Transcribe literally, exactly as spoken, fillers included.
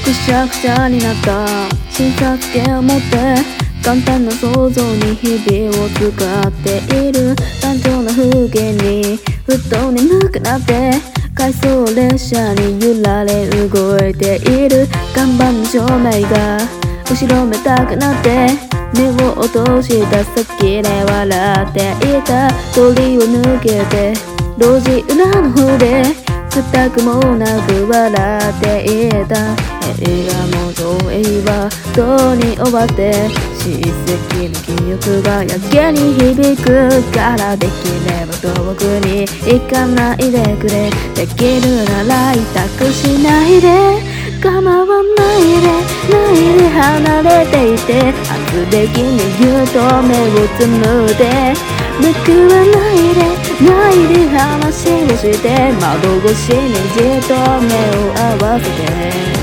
くしゃくしゃになった診察券を持って簡単な想像に日々を使っている。単調な風景にふと眠くなって回送列車に揺られ動いている。看板の照明が後ろめたくなって目を落とした先で笑っていた。通りを抜けて路地裏の方で臭くもなく笑っていた。映画も上映はとうに終わって叱責の記憶がやけに響くから、できれば遠くに行かないでくれ。できるなら痛くしないで構わないでないで離れていて圧できにぎゅっと目をつむってめくらないでないで話をして窓越しにじっと目を合わせて